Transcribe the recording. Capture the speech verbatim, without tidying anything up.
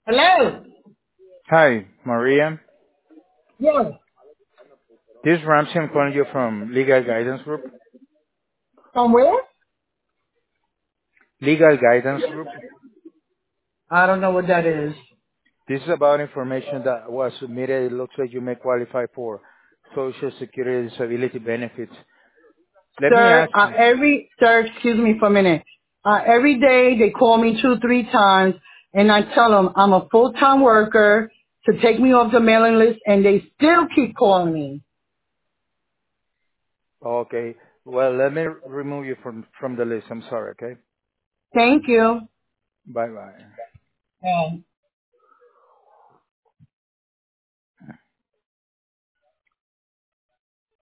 Hello? Hi, Maria. Yes. This is Ramsey. I'm calling you from Legal Guidance Group. From where? Legal Guidance Group. I don't know what that is. This is about information that was submitted. It looks like you may qualify for Social Security disability benefits. Let me Sir, ask uh, you. every, sir, excuse me for a minute. Uh, every day they call me two, three times and I tell them I'm a full-time worker to take me off the mailing list and they still keep calling me. Okay. Well, let me remove you from from the list. I'm sorry. Okay. Thank you. Bye bye. Um,